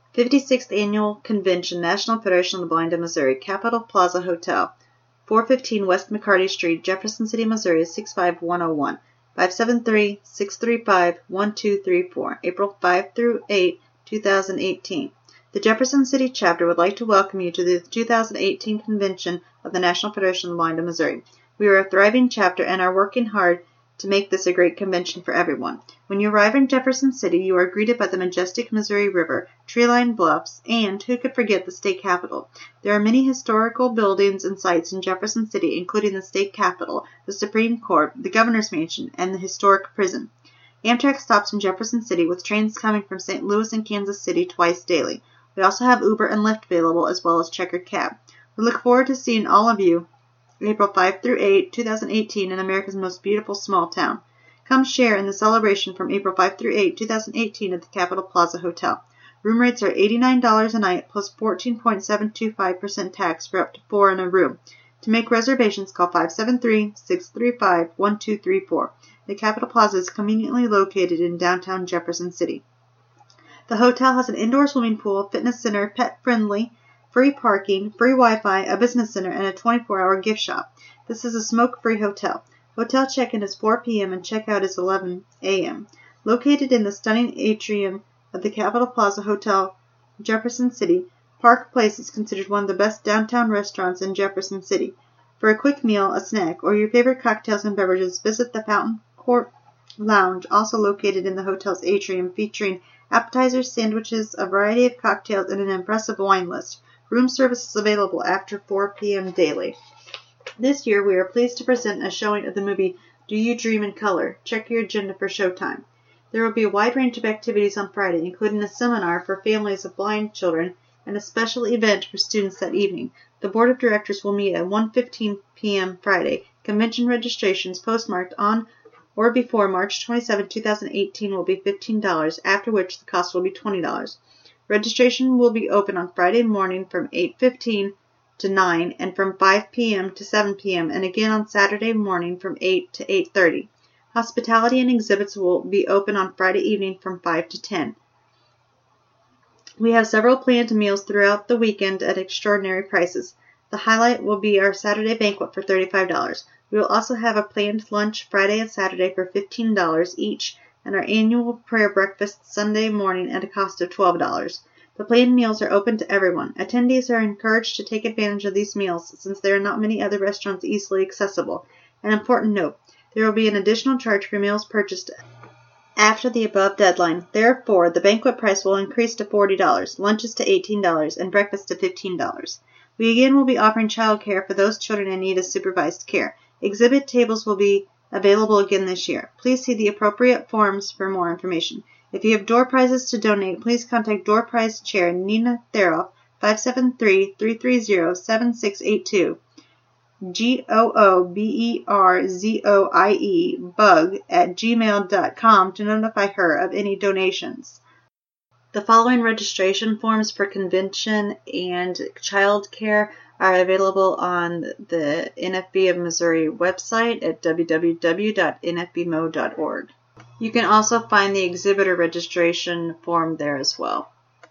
56th Annual Convention, National Federation of the Blind of Missouri, Capitol Plaza Hotel, 415 West McCarty Street, Jefferson City, Missouri, 65101, 573-635-1234, April 5 through 8, 2018. The Jefferson City Chapter would like to welcome you to the 2018 Convention of the National Federation of the Blind of Missouri. We are a thriving chapter and are working hard to make this a great convention for everyone. When you arrive in Jefferson City, you are greeted by the majestic Missouri River, tree-lined bluffs, and, who could forget, the state capitol. There are many historical buildings and sites in Jefferson City, including the state capitol, the Supreme Court, the governor's mansion, and the historic prison. Amtrak stops in Jefferson City with trains coming from St. Louis and Kansas City twice daily. We also have Uber and Lyft available, as well as Checkered Cab. We look forward to seeing all of you April 5 through 8, 2018 in America's most beautiful small town. Come share in the celebration from April 5 through 8, 2018 at the Capitol Plaza Hotel. Room rates are $89 a night plus 14.725% tax for up to 4 in a room. To make reservations, call 573-635-1234. The Capitol Plaza is conveniently located in downtown Jefferson City. The hotel has an indoor swimming pool, fitness center, pet-friendly, free parking, free Wi-Fi, a business center, and a 24-hour gift shop. This is a smoke-free hotel. Hotel check-in is 4 p.m. and check-out is 11 a.m. Located in the stunning atrium of the Capitol Plaza Hotel, Jefferson City, Park Place is considered one of the best downtown restaurants in Jefferson City. For a quick meal, a snack, or your favorite cocktails and beverages, visit the Fountain Court Lounge, also located in the hotel's atrium, featuring appetizers, sandwiches, a variety of cocktails, and an impressive wine list. Room service is available after 4 p.m. daily. This year, we are pleased to present a showing of the movie Do You Dream in Color? Check your agenda for showtime. There will be a wide range of activities on Friday, including a seminar for families of blind children and a special event for students that evening. The Board of Directors will meet at 1:15 p.m. Friday. Convention registrations postmarked on or before March 27, 2018 will be $15, after which the cost will be $20. Registration will be open on Friday morning from 8:15 to 9 and from 5 p.m. to 7 p.m. and again on Saturday morning from 8 to 8:30. Hospitality and exhibits will be open on Friday evening from 5 to 10. We have several planned meals throughout the weekend at extraordinary prices. The highlight will be our Saturday banquet for $35. We will also have a planned lunch Friday and Saturday for $15 each, and our annual prayer breakfast Sunday morning at a cost of $12. The planned meals are open to everyone. Attendees are encouraged to take advantage of these meals since there are not many other restaurants easily accessible. An important note, there will be an additional charge for meals purchased after the above deadline. Therefore, the banquet price will increase to $40, lunches to $18, and breakfast to $15. We again will be offering child care for those children in need of supervised care. Exhibit tables will be available again this year. Please see the appropriate forms for more information. If you have door prizes to donate, please contact Door Prize Chair Nina Theroff, 573-330-7682, GOOBERZOIE, bug@gmail.com to notify her of any donations. The following registration forms for convention and child care are available on the NFB of Missouri website at www.nfbmo.org. You can also find the exhibitor registration form there as well.